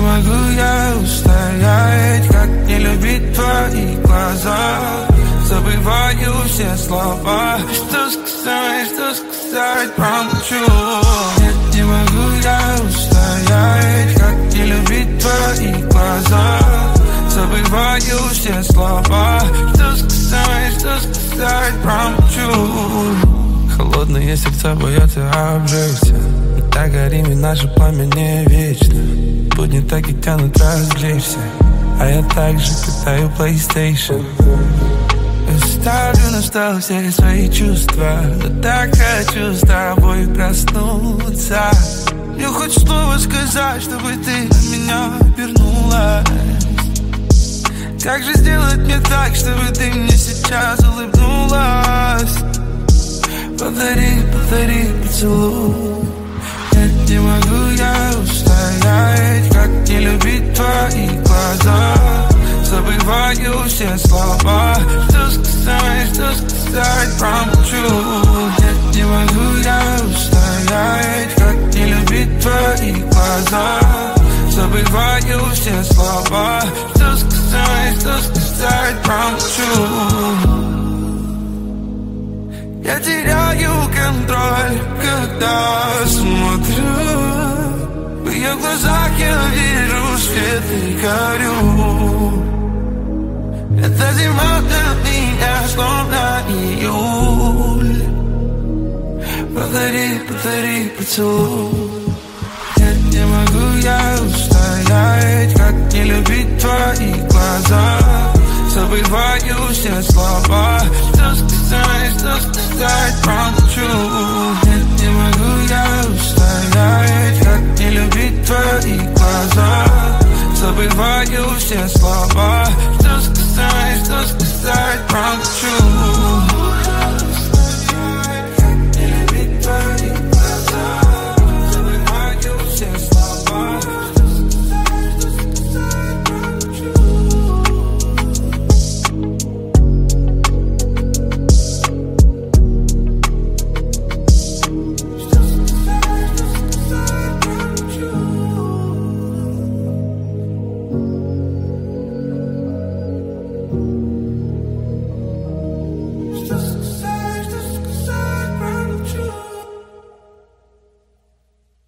могу я устоять, как не любить твои глаза. Забываю все слова, что сказать, промолчу. Нет, не могу я устоять, как не любить твои глаза. Забываю все слова, что сказать, промолчу. Холодные сердца боятся обжечься, но так горим и наше пламя не вечно. Будни так и тянут развлечься, а я также катаю PlayStation. Ставлю на стол все свои чувства, но так хочу с тобой проснуться. Мне хоть слово сказать, чтобы ты на меня вернулась. Как же сделать мне так, чтобы ты мне сейчас улыбнулась? Повтори поцелуй. Нет, не могу я устоять, как не любить твои глаза. Забываю все слова, что сказать, промолчу. Нет, не могу я устоять, как не любить твои глаза. Забываю все слова, что сказать, промолчу. Я теряю контроль, когда смотрю. В ее глазах я вижу свет и горю. Эта зима для меня словно июль. Повтори поцелуй. Нет, не могу я устоять, как не любить твои глаза. Забываю все слова, что сказать, промолчу.